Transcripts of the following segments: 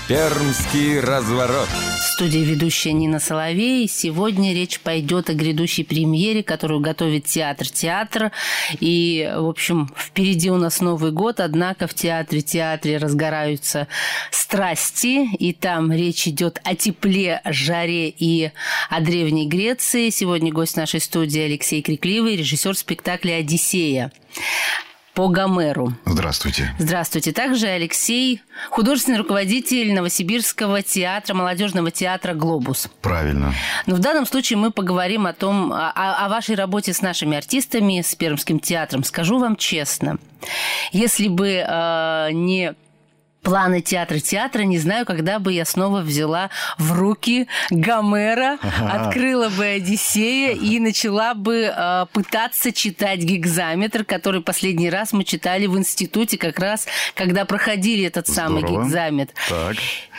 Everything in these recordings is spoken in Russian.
Пермский разворот. В студии ведущая Нина Соловей. Сегодня речь пойдет о грядущей премьере, которую готовит театр. И, в общем, впереди у нас Новый год, однако в театре разгораются страсти. И там речь идет о тепле, жаре и о Древней Греции. Сегодня гость нашей студии Алексей Крикливый, режиссер спектакля «Одиссея» по Гомеру. Здравствуйте. Здравствуйте. Также Алексей, художественный руководитель Новосибирского театра, молодежного театра «Глобус». Правильно. Но в данном случае мы поговорим о вашей работе с нашими артистами, с Пермским театром. Скажу вам честно, если бы не планы театра, не знаю, когда бы я снова взяла в руки Гомера, открыла бы «Одиссея» и начала бы пытаться читать гекзаметр, который последний раз мы читали в институте, как раз когда проходили этот самый гекзаметр. Так.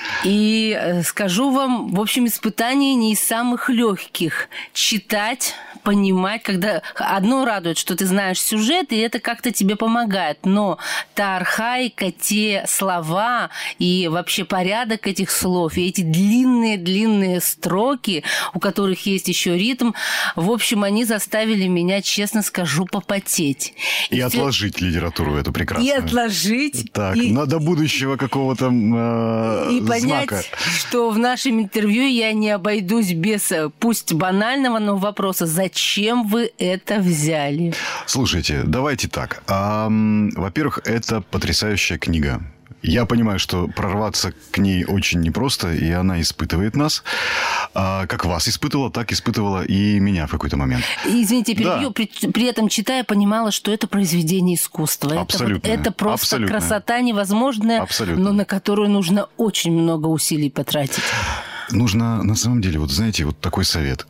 И скажу вам, в общем, испытание не из самых легких. Читать, понимать, когда одно радует, что ты знаешь сюжет, и это как-то тебе помогает, но та архаика, те слова и вообще порядок этих слов, и эти длинные строки, у которых есть еще ритм, в общем, они заставили меня, честно скажу, попотеть. И отложить литературу эту прекрасную. И отложить. Так, до будущего какого-то и понять, знака. что в нашем интервью я не обойдусь без, пусть банального, но вопроса: зачем вы это взяли? Слушайте, давайте так. Во-первых, это потрясающая книга. Я понимаю, что прорваться к ней очень непросто, и она испытывает нас. Как вас испытывала, так испытывала и меня в какой-то момент. Извините, перебью. Да. При этом, читая, понимала, что это произведение искусства. Абсолютно. Это просто абсолютно. Красота невозможная, абсолютно. Но на которую нужно очень много усилий потратить. Нужно, на самом деле, вот знаете, вот такой совет.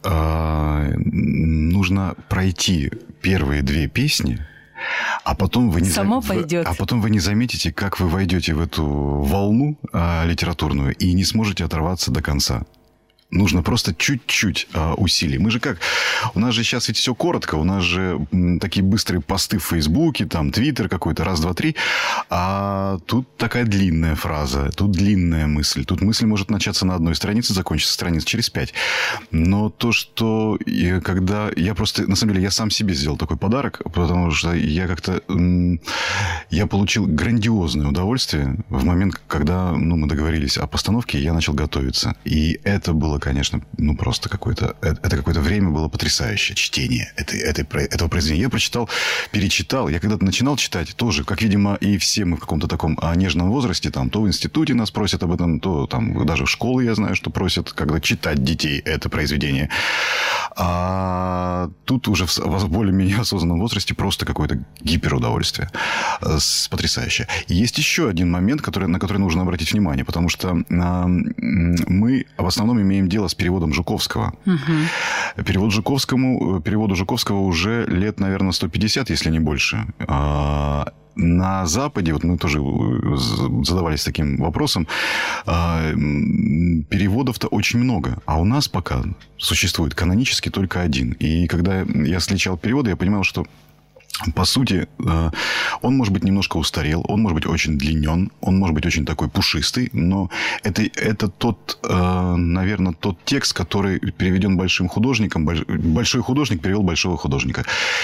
Нужно пройти первые 2 песни, а потом вы не заметите, как вы войдете в эту волну литературную и не сможете оторваться до конца. Нужно просто чуть-чуть усилий. Мы же как? У нас же сейчас ведь все коротко. У нас же такие быстрые посты в Фейсбуке, там, Твиттер какой-то, 1, 2, 3. А тут такая длинная фраза, тут длинная мысль. Тут мысль может начаться на одной странице, закончиться страниц через 5. Но то, что... Когда я просто... На самом деле, я сам себе сделал такой подарок, потому что я как-то... Я получил грандиозное удовольствие в момент, когда мы договорились о постановке, и я начал готовиться. И это было, конечно, просто какое-то... Это какое-то время было потрясающее чтение этого произведения. Я перечитал. Я когда-то начинал читать тоже, как, видимо, и все мы в каком-то таком нежном возрасте, там, то в институте нас просят об этом, то там даже в школе, я знаю, что просят, когда читать детей это произведение. А тут уже в более-менее осознанном возрасте просто какое-то гиперудовольствие. Потрясающе. И есть еще один момент, на который нужно обратить внимание, потому что мы в основном имеем дело с переводом Жуковского. Угу. Переводу Жуковского уже лет, наверное, 150, если не больше. На Западе, вот мы тоже задавались таким вопросом, переводов-то очень много, а у нас пока существует канонически только один. И когда я сличал переводы, я понимал, что по сути, он может быть немножко устарел, он может быть очень длинен, он может быть очень такой пушистый, но это тот, наверное, тот текст, который переведен большим художником. Большой художник перевел большого художника.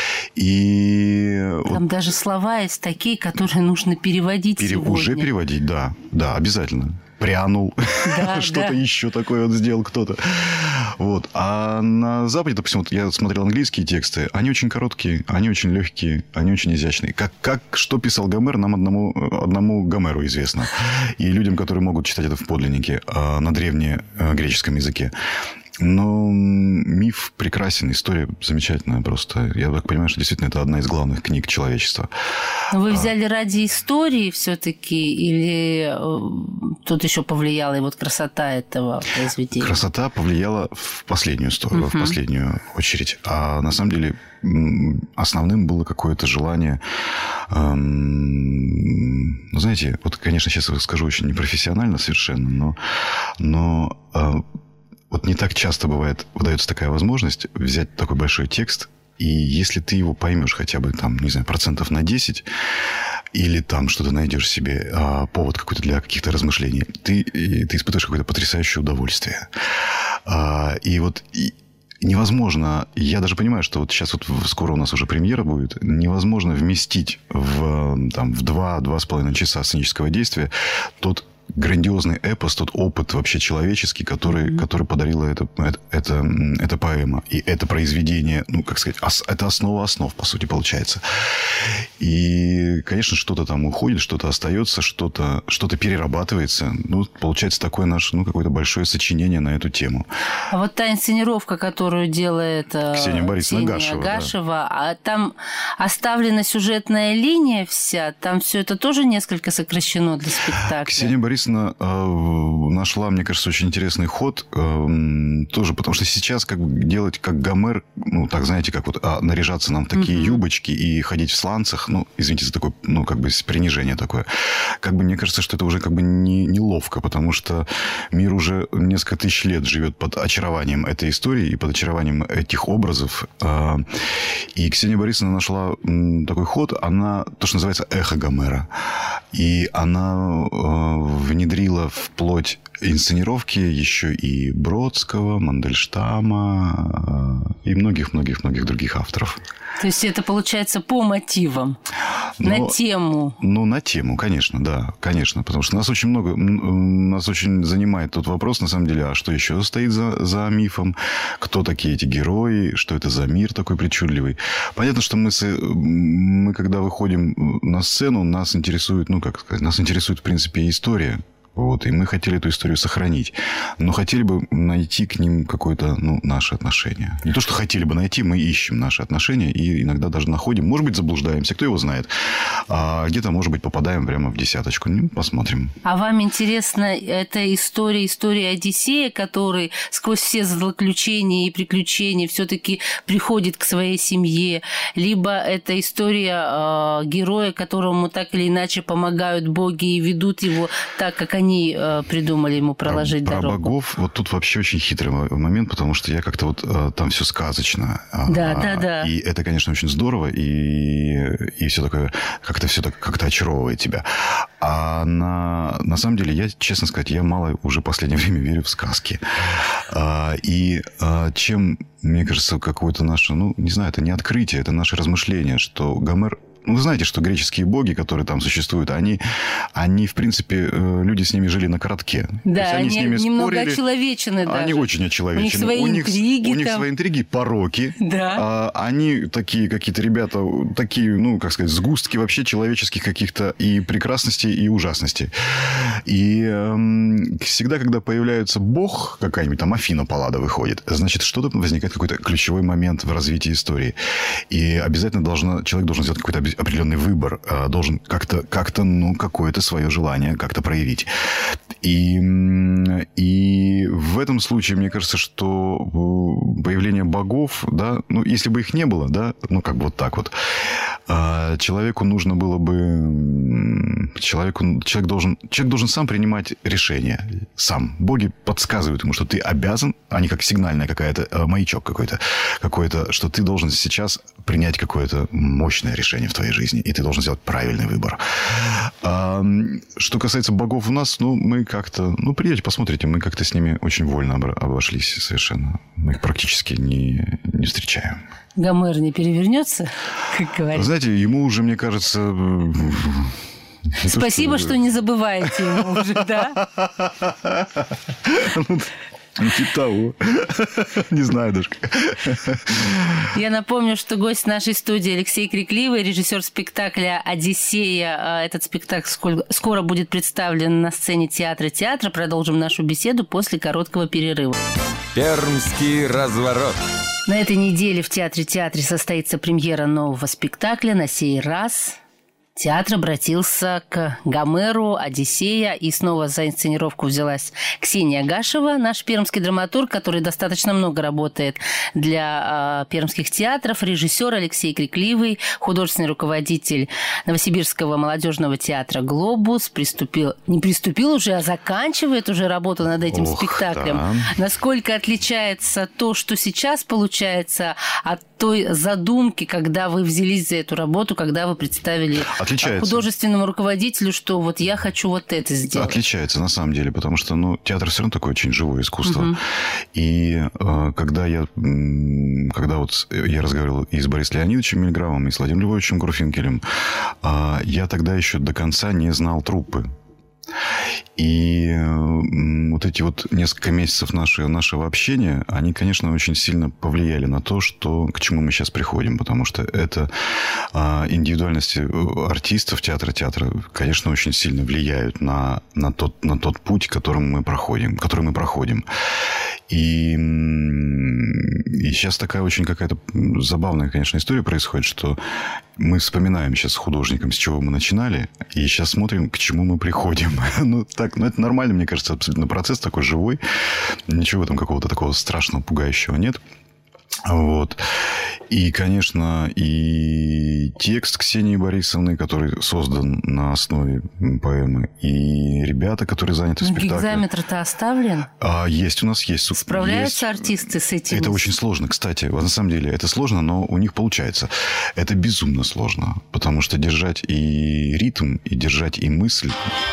И там даже слова есть такие, которые нужно переводить сегодня. Уже переводить, да, обязательно. Прянул, что-то еще такое сделал кто-то. Вот. А на Западе, допустим, я смотрел английские тексты, они очень короткие, они очень легкие, они очень изящные. Что писал Гомер, нам одному Гомеру известно. И людям, которые могут читать это в подлиннике на древнегреческом языке. Но миф прекрасен, история замечательная просто. Я так понимаю, что действительно это одна из главных книг человечества. Но вы взяли ради истории все-таки, или тут еще повлияла и красота этого произведения? Красота повлияла в последнюю сторону, в последнюю очередь. А на самом деле основным было какое-то желание... знаете, конечно, сейчас я скажу очень непрофессионально совершенно, но вот не так часто выдается такая возможность взять такой большой текст, и если ты его поймешь хотя бы, там, не знаю, 10%, или там что-то найдешь себе, повод какой-то для каких-то размышлений, ты испытываешь какое-то потрясающее удовольствие. И вот невозможно, я даже понимаю, что вот сейчас вот скоро у нас уже премьера будет, невозможно вместить в 2-2,5 часа сценического действия тот грандиозный эпос, тот опыт вообще человеческий, который подарила эта поэма. И это произведение, ну, как сказать, это основа основ, по сути, получается. И, конечно, что-то там уходит, что-то остается, что-то перерабатывается. Ну, получается такое наше, какое-то большое сочинение на эту тему. А вот та инсценировка, которую делает Ксения Борисовна Гашева, да. А там оставлена сюжетная линия вся, там все это тоже несколько сокращено для спектакля. Ксения Борисовна нашла, мне кажется, очень интересный ход тоже, потому что сейчас делать как Гомер, ну, так, знаете, как вот наряжаться нам в такие юбочки и ходить в сланцах, ну, извините за такое, принижение такое. Мне кажется, что это уже неловко, потому что мир уже несколько тысяч лет живет под очарованием этой истории и под очарованием этих образов. И Ксения Борисовна нашла такой ход, она, то, что называется, эхо Гомера. И она внедрила в плоть инсценировки еще и Бродского, Мандельштама и многих-многих-многих других авторов. То есть это получается по мотивам, на тему? Ну, на тему, конечно, да, конечно. Потому что нас очень занимает тот вопрос, на самом деле, а что еще стоит за мифом? Кто такие эти герои? Что это за мир такой причудливый? Понятно, что мы когда выходим на сцену, нас интересует, нас интересует, в принципе, история. Вот, и мы хотели эту историю сохранить. Но хотели бы найти к ним какое-то, наше отношение. Не то, что хотели бы найти, мы ищем наши отношения и иногда даже находим. Может быть, заблуждаемся, кто его знает. А где-то, может быть, попадаем прямо в десяточку. Посмотрим. А вам интересна эта история Одиссея, который сквозь все злоключения и приключения все-таки приходит к своей семье? Либо это история героя, которому так или иначе помогают боги и ведут его так, как они придумали ему проложить дорогу. Про богов, вот тут вообще очень хитрый момент, потому что я как-то там все сказочно. Да. И это, конечно, очень здорово, и все такое, как-то очаровывает тебя. А на самом деле, я, честно сказать, я мало уже в последнее время верю в сказки. И чем, мне кажется, какое-то наше, не знаю, это не открытие, это наше размышление, что Гомер... Вы знаете, что греческие боги, которые там существуют, они в принципе, люди с ними жили на коротке. Да, они с ними немного очеловечены даже. Они очень очеловечены. У них свои интриги, пороки. Да. Они такие какие-то ребята, такие, сгустки вообще человеческих каких-то и прекрасностей, и ужасностей. И всегда, когда появляется бог, какая-нибудь там Афина Паллада выходит, значит, что-то возникает, какой-то ключевой момент в развитии истории. И обязательно человек должен сделать какой-то определенный выбор, должен как-то какое-то свое желание как-то проявить. И в этом случае, мне кажется, что появление богов, да, если бы их не было, да, вот так вот, человеку нужно было бы... Человек должен сам принимать решения. Сам. Боги подсказывают ему, что ты обязан, а не как сигнальная какая-то, маячок какой-то, что ты должен сейчас принять какое-то мощное решение в твоей жизни, и ты должен сделать правильный выбор. Что касается богов у нас, мы как-то... придете, посмотрите, мы как-то с ними очень вольно обошлись совершенно. Мы их практически не встречаем. Гомер не перевернется, как говорят? Знаете, ему уже, мне кажется... Спасибо, что не забываете ему уже, да? Типа того. Не знаю даже. Я напомню, что гость нашей студии Алексей Крикливый, режиссер спектакля «Одиссея». Этот спектакль скоро будет представлен на сцене театра. Продолжим нашу беседу после короткого перерыва. Пермский разворот. На этой неделе в театре состоится премьера нового спектакля. На сей раз театр обратился к Гомеру, Одиссея, и снова за инсценировку взялась Ксения Гашева, наш пермский драматург, который достаточно много работает для пермских театров, режиссер Алексей Крикливый, художественный руководитель Новосибирского молодежного театра «Глобус», заканчивает уже работу над этим спектаклем. Да. Насколько отличается то, что сейчас получается, от той задумки, когда вы взялись за эту работу, когда вы представили художественному руководителю, что вот я хочу вот это сделать? Отличается, на самом деле, потому что театр все равно такое очень живое искусство. И когда я разговаривал и с Борисом Леонидовичем Мильграмом, и с Владимиром Львовичем Горфинкелем, я тогда еще до конца не знал труппы. И вот эти вот несколько месяцев нашего общения, они, конечно, очень сильно повлияли на то, к чему мы сейчас приходим. Потому что это индивидуальности артистов театра, конечно, очень сильно влияют на тот путь, который мы проходим. И сейчас такая очень какая-то забавная, конечно, история происходит, что мы вспоминаем сейчас с художником, с чего мы начинали, и сейчас смотрим, к чему мы приходим. Это нормально, мне кажется, абсолютно процесс такой живой. Ничего в этом какого-то такого страшного, пугающего нет. Вот. И, конечно, и текст Ксении Борисовны, который создан на основе поэмы, и ребята, которые заняты в спектакле. Гигзаметр-то оставлен? Есть, у нас есть. Справляются артисты с этим? Это очень сложно, кстати. На самом деле, это сложно, но у них получается. Это безумно сложно, потому что держать и ритм, и держать и мысль...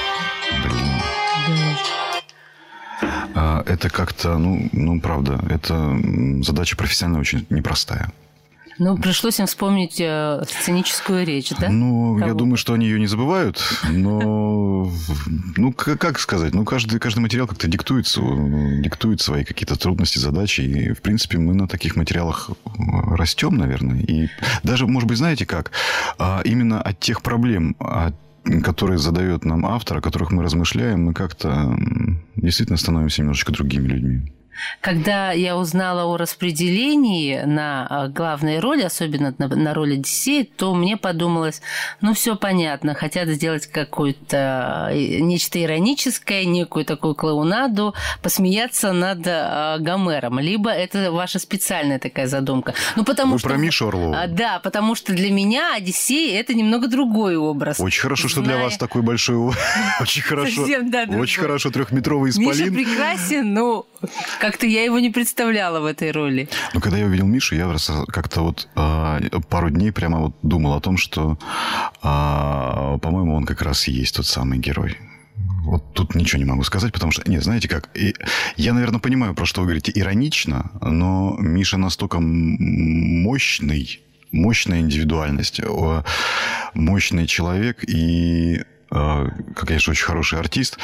Это как-то, правда, это задача профессионально очень непростая. Пришлось им вспомнить сценическую речь, да? Я думаю, что они ее не забывают, но, как сказать, каждый материал как-то диктует свои какие-то трудности, задачи, и, в принципе, мы на таких материалах растем, наверное, и даже, может быть, знаете как, именно от тех проблем, которые задает нам автор, о которых мы размышляем, мы как-то действительно становимся немножечко другими людьми. Когда я узнала о распределении на главные роли, особенно на роль Одиссея, то мне подумалось, все понятно, хотят сделать какое-то нечто ироническое, некую такую клоунаду, посмеяться над Гомером. Либо это ваша специальная такая задумка. Вы про Мишу Орлову? Да, потому что для меня Одиссей – это немного другой образ. Очень хорошо, что для вас такой большой... Очень хорошо. Очень хорошо, 3-метровый исполин. Миша прекрасен, но... Как-то я его не представляла в этой роли. Когда я увидел Мишу, я как-то пару дней прямо думал о том, что, по-моему, он как раз и есть тот самый герой. Вот тут ничего не могу сказать, потому что... Нет, знаете как? Я, наверное, понимаю, про что вы говорите, иронично, но Миша настолько мощная индивидуальность, мощный человек и, конечно, очень хороший артист.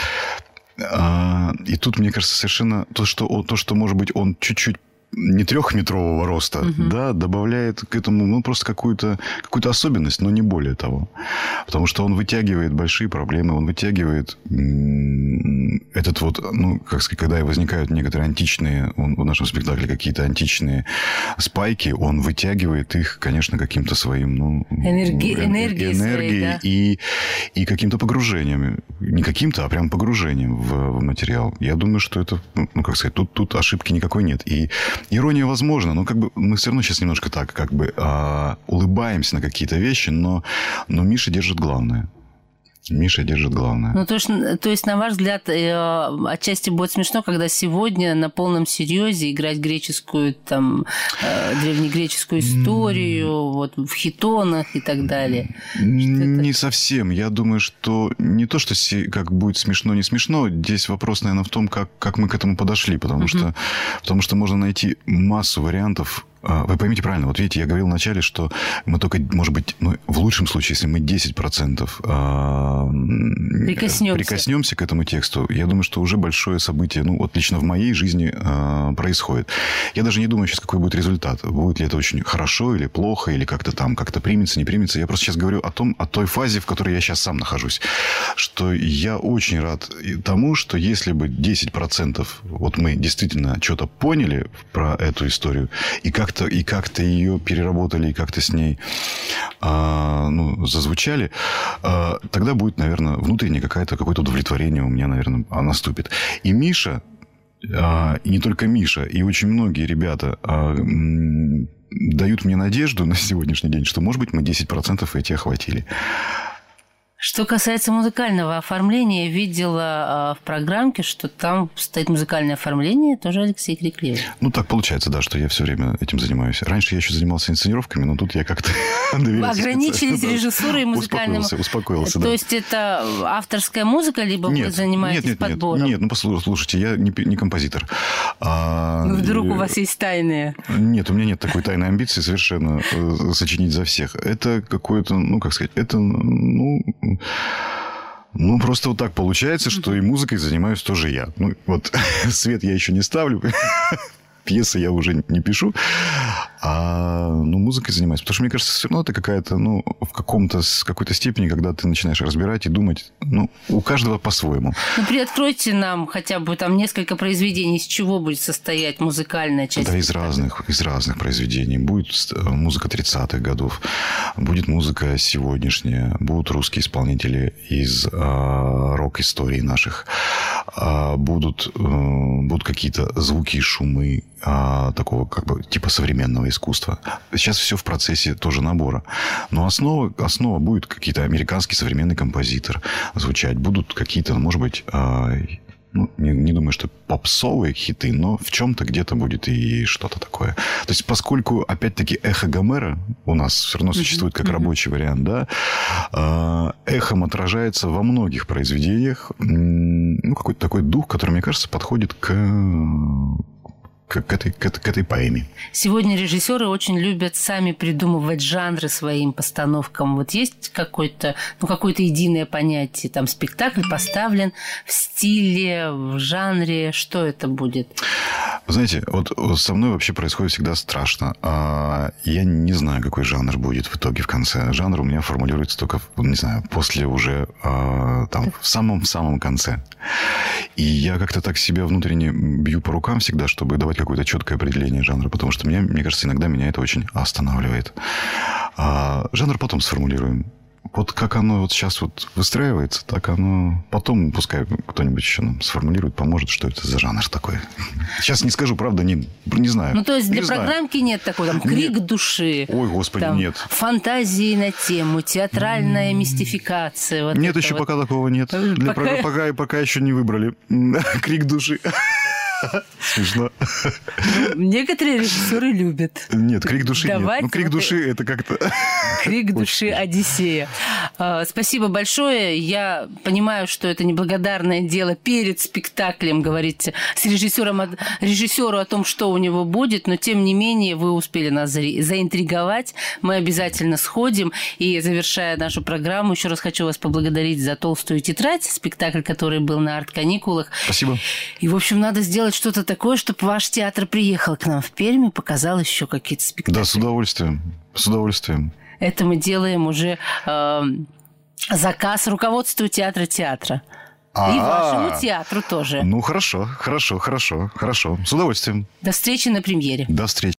И тут, мне кажется, совершенно то, что может быть, он чуть-чуть не 3-метрового роста, да, добавляет к этому просто какую-то особенность, но не более того. Потому что он вытягивает большие проблемы, он вытягивает этот как сказать, когда возникают некоторые античные, в нашем спектакле какие-то античные спайки, он вытягивает их, конечно, каким-то своим, энергией своей, да. и каким-то погружением. Не каким-то, а прям погружением в материал. Я думаю, что это, как сказать, тут ошибки никакой нет. И ирония возможна, но мы все равно сейчас немножко так, улыбаемся на какие-то вещи, но Миша держит главное. То есть, на ваш взгляд, отчасти будет смешно, когда сегодня на полном серьезе играть греческую, древнегреческую историю, в хитонах и так далее? Не совсем. Я думаю, что не то, что как будет смешно, не смешно. Здесь вопрос, наверное, в том, как мы к этому подошли. Потому что можно найти массу вариантов. Вы поймите правильно, вот видите, я говорил вначале, что мы только, может быть, в лучшем случае, если мы 10% прикоснемся к этому тексту, я думаю, что уже большое событие, лично в моей жизни происходит. Я даже не думаю сейчас, какой будет результат. Будет ли это очень хорошо или плохо, или как-то примется, не примется. Я просто сейчас говорю о той фазе, в которой я сейчас сам нахожусь. Что я очень рад тому, что если бы 10% мы действительно что-то поняли про эту историю, и как-то ее переработали, и как-то с ней зазвучали, тогда будет, наверное, внутреннее какое-то удовлетворение у меня, наверное, наступит. И Миша, и не только Миша, и очень многие ребята дают мне надежду на сегодняшний день, что, может быть, мы 10% эти охватили. Что касается музыкального оформления, я видела в программке, что там стоит музыкальное оформление, тоже Алексей Криклиев. Ну, так получается, да, что я все время этим занимаюсь. Раньше я еще занимался инсценировками, но тут я как-то доверился. Ограничились режиссурой и музыкальным. Успокоился, да. То есть это авторская музыка, либо вы занимаетесь подбором? Нет, ну, послушайте, я не композитор. Вдруг у вас есть тайные? Нет, у меня нет такой тайной амбиции совершенно сочинить за всех. Это какое-то, ну, как сказать, это, ну, просто вот так получается, что и музыкой занимаюсь тоже я. Ну, вот свет я еще не ставлю, пьесы я уже не пишу, музыкой занимаюсь. Потому что, мне кажется, все равно это какая-то, в какой-то степени, когда ты начинаешь разбирать и думать, у каждого по-своему. Приоткройте нам хотя бы там несколько произведений, из чего будет состоять музыкальная часть. Да, из разных произведений. Будет музыка 30-х годов, будет музыка сегодняшняя, будут русские исполнители из рок-истории наших, будут какие-то звуки и шумы такого как бы типа современного искусства. Сейчас все в процессе тоже набора. Но основа будет какие-то американский современный композитор звучать. Будут какие-то, может быть, не думаю, что попсовые хиты, но в чем-то где-то будет и что-то такое. То есть, поскольку, опять-таки, эхо Гомера у нас все равно существует как рабочий вариант, да, эхом отражается во многих произведениях какой-то такой дух, который, мне кажется, подходит к этой поэме. Сегодня режиссеры очень любят сами придумывать жанры своим постановкам. Вот есть какое-то единое понятие. Там спектакль поставлен в стиле, в жанре. Что это будет? Вы знаете, вот со мной вообще происходит всегда страшно. Я не знаю, какой жанр будет в итоге в конце. Жанр у меня формулируется только, не знаю, после уже там в самом конце. И я как-то так себя внутренне бью по рукам всегда, чтобы давать какое-то четкое определение жанра, потому что мне кажется, иногда меня это очень останавливает. Жанр потом сформулируем. Вот как оно вот сейчас вот выстраивается, так оно... Потом пускай кто-нибудь еще нам сформулирует, поможет, что это за жанр такой. Сейчас не скажу, правда, не знаю. То есть для программки нет такой, там, крик души. Ой, господи, там, нет. Фантазии на тему, театральная мистификация. Вот нет, еще пока такого нет. Пока еще не выбрали крик души. Смешно. Некоторые режиссеры любят. Нет, крик души нет. Крик души это как-то... Крик души Одиссея. Спасибо большое. Я понимаю, что это неблагодарное дело перед спектаклем говорить с режиссеру о том, что у него будет, но тем не менее вы успели нас заинтриговать. Мы обязательно сходим. И завершая нашу программу, еще раз хочу вас поблагодарить за «Толстую тетрадь», спектакль, который был на арт-каникулах. Спасибо. И, в общем, надо сделать что-то такое, чтобы ваш театр приехал к нам в Пермь и показал еще какие-то спектакли. Да, с удовольствием. С удовольствием. Это мы делаем уже заказ руководству театра. И вашему театру тоже. Ну, хорошо. С удовольствием. До встречи на премьере. До встречи.